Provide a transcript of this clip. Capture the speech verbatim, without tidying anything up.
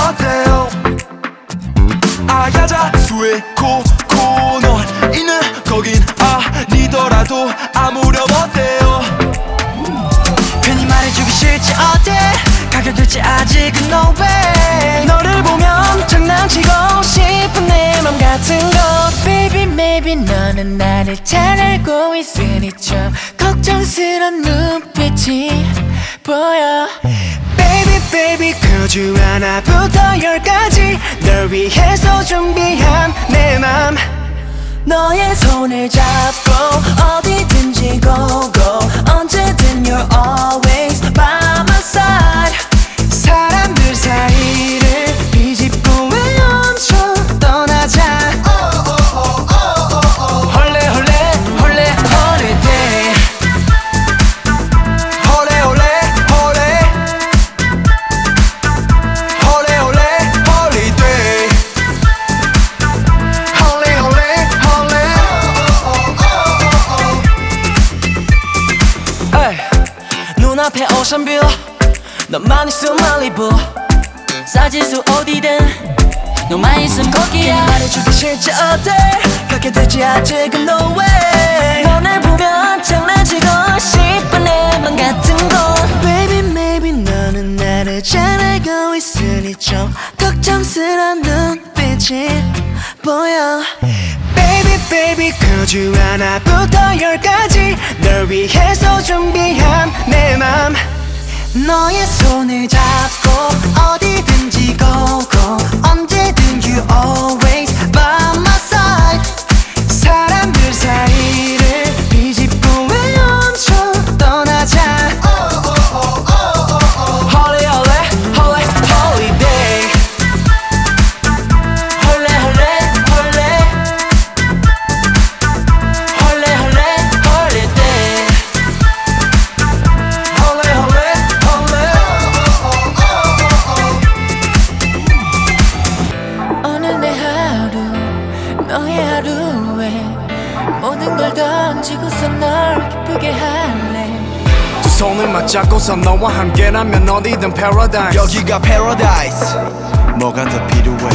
어때요? 아야자 수의 코코넛 있는 거긴 아니더라도 아무렴 어때요? 괜히 말해주기 싫지 어때? 가격될지 아직은 no way. 너를 보면 장난치고 싶은 내 맘 같은 것. Baby maybe 너는 나를 잘 알고 있으니 좀 걱정스런 눈빛이 보여. Baby baby 그 중 하나부터 열까지 널 위해서 준비한 내 맘. 너의 손을 잡고 어디든지 go go. 언제든 you're always by my side. 사람들 사이를 비집고 헤엄쳐 떠나자. 홀레 홀레 홀레 홀리데이. 홀레 홀레 홀레 홀레 홀레 홀리데이. 홀레 홀레 홀레. 에이, 눈앞에 오션뷰 너만 있음 말리부. 사진수 어디든 너만 있음 거기야. 말해주기 싫지 어때? 그렇게 되지 아직은 no way. 너를 보면 장난치고 싶은 내 맘 같은 거. Baby maybe 너는 나를 잘 알고 있으니 좀 걱정스런 눈빛이 보여. Baby baby 그 중 하나부터 열까지 널 위해서 준비한 내 맘. 너의 손을 잡고 어디든지 go go. 언제든 you always by my side. 사람들 사이를 비집고 헤엄쳐 떠나자. Holly holly holly holiday. Holly holly holly holly holly holiday. Holly holly 오늘 내 하루 너의 하루에 모든 걸 던지고서 널 기쁘게 할래. 두 손을 맞잡고서 너와 함께라면 어디든 paradise. 여기가 paradise. 뭐가 더 필요해?